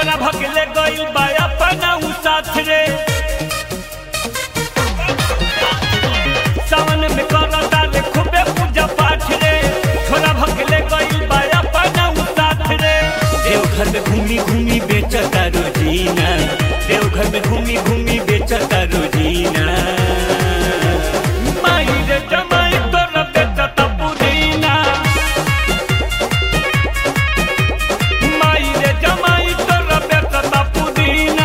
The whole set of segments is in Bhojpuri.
छोरा भगले गइल बा अपना उ साथ रे सावन में करता रे खूबे पूजा पाठ रे छोरा भगले गइल बा अपना उ साथ रे देवघर में घूमी घूमी बेचता रोजीना देवघर में घूमी घूमी बेचता रोजीना माई रे जमाई तोरा बेचता पुदीना माई रे जमाई तोरा बेचता पुदीना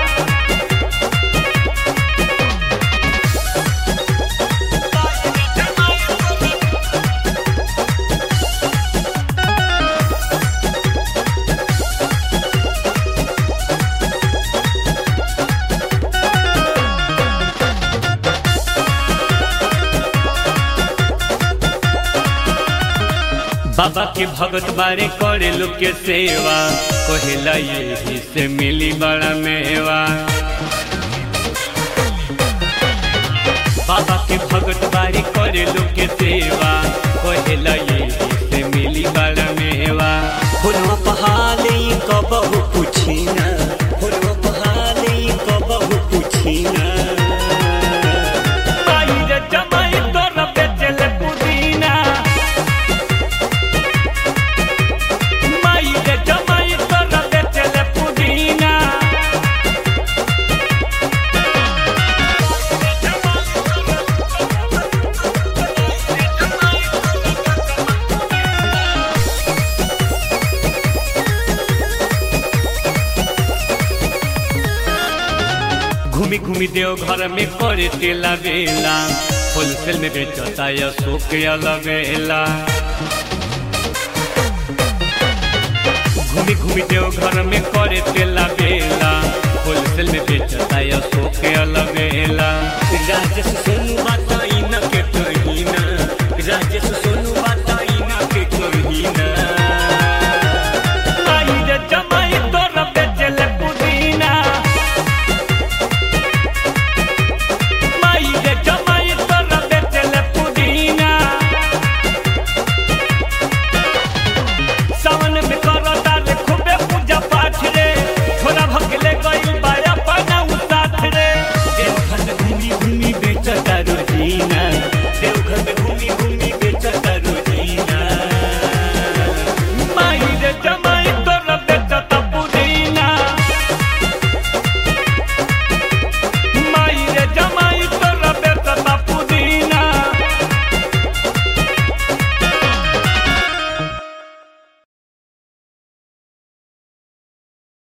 बाबा के भगत बारे करे लोग के सेवा कहेला यही से मिली बड़ा मेवा बाबा के भगत बारे करे लोग के सेवा कहेला यही से मिली बड़ा मेवा फुलवा पहाले कबहू पूछिना फुलवा पहाले कबहू पूछिना माई रे जमाई तोरा बेचले पुदीना माई रे जमाई तोरा बेचले पुदीना घूमी घूमी देव घर में करे तेला बेला होलसेल में बेचता या शोक अलगेला घूमी घूमी देव घर में करे तेला बेला होलसेल में बेचता या शोक अलगेला राजस सुन